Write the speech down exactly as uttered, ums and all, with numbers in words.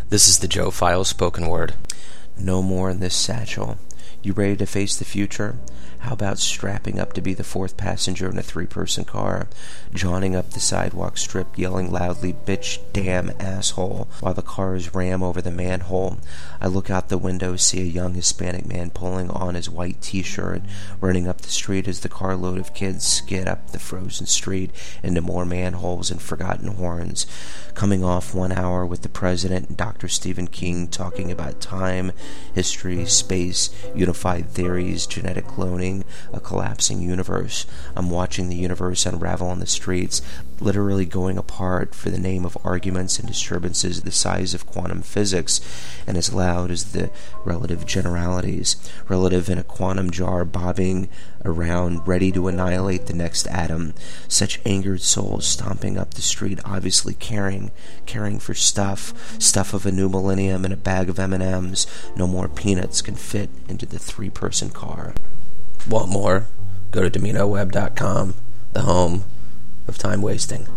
This is the Joe Files spoken word. No more in this satchel. You ready to face the future? How about strapping up to be the fourth passenger in a three-person car, jawing up the sidewalk strip, yelling loudly, "Bitch, damn, asshole," while the cars ram over the manhole? I look out the window, see a young Hispanic man pulling on his white t-shirt, running up the street as the carload of kids skid up the frozen street into more manholes and forgotten horns. Coming off one hour with the president and Doctor Stephen King talking about time, history, space, unified theories, genetic cloning, a collapsing universe. I'm watching the universe unravel on the streets, literally going apart for the name of arguments and disturbances the size of quantum physics, and as loud as the relative generalities, relative in a quantum jar bobbing around, ready to annihilate the next atom. Such angered souls stomping up the street, obviously caring, caring for stuff, stuff of a new millennium in a bag of M and M's. No more peanuts can fit into the three-person car. Want more? Go to Domino Web dot com, the home of time wasting.